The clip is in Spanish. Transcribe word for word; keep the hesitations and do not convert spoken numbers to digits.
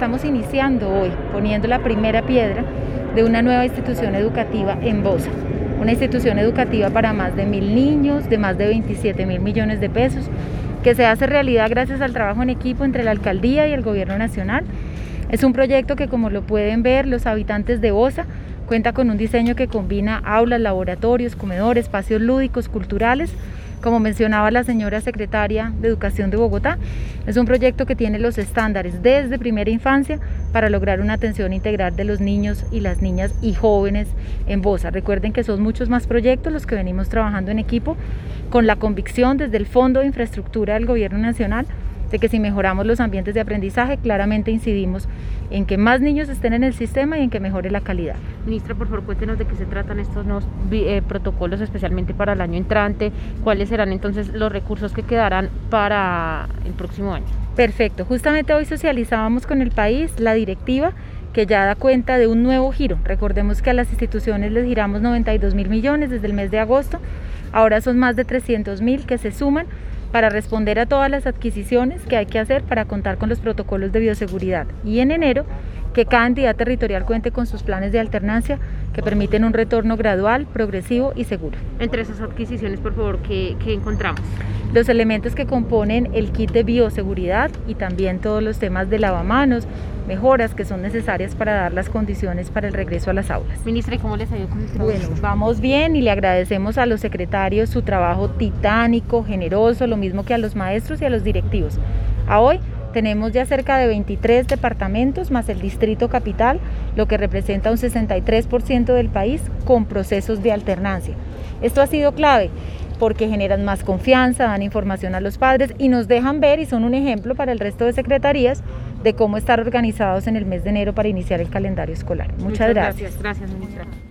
estamos iniciando hoy, poniendo la primera piedra de una nueva institución educativa en Bosa. Una institución educativa para más de mil niños, de más de veintisiete mil millones de pesos, que se hace realidad gracias al trabajo en equipo entre la alcaldía y el gobierno nacional. Es un proyecto que, como lo pueden ver los habitantes de Bosa, cuenta con un diseño que combina aulas, laboratorios, comedores, espacios lúdicos, culturales. Como mencionaba la señora secretaria de Educación de Bogotá, es un proyecto que tiene los estándares desde primera infancia para lograr una atención integral de los niños y las niñas y jóvenes en Bosa. Recuerden que son muchos más proyectos los que venimos trabajando en equipo, con la convicción desde el Fondo de Infraestructura del Gobierno Nacional de que si mejoramos los ambientes de aprendizaje, claramente incidimos en que más niños estén en el sistema y en que mejore la calidad. Ministra, por favor, cuéntenos de qué se tratan estos nuevos eh, protocolos, especialmente para el año entrante. ¿Cuáles serán entonces los recursos que quedarán para el próximo año? Perfecto, justamente hoy socializábamos con el país la directiva que ya da cuenta de un nuevo giro. Recordemos que a las instituciones les giramos noventa y dos mil millones desde el mes de agosto, ahora son más de trescientos mil que se suman para responder a todas las adquisiciones que hay que hacer para contar con los protocolos de bioseguridad. Y en enero, que cada entidad territorial cuente con sus planes de alternancia que permiten un retorno gradual, progresivo y seguro. Entre esas adquisiciones, por favor, ¿qué, qué encontramos? Los elementos que componen el kit de bioseguridad y también todos los temas de lavamanos, mejoras que son necesarias para dar las condiciones para el regreso a las aulas. Ministra, ¿y cómo les ha ido con el trabajo? Bueno, vamos bien y le agradecemos a los secretarios su trabajo titánico, generoso, lo mismo que a los maestros y a los directivos. A hoy tenemos ya cerca de veintitrés departamentos más el distrito capital, lo que representa un sesenta y tres por ciento del país con procesos de alternancia. Esto ha sido clave porque generan más confianza, dan información a los padres y nos dejan ver y son un ejemplo para el resto de secretarías de cómo estar organizados en el mes de enero para iniciar el calendario escolar. Muchas, Muchas gracias. Gracias, gracias, ministra.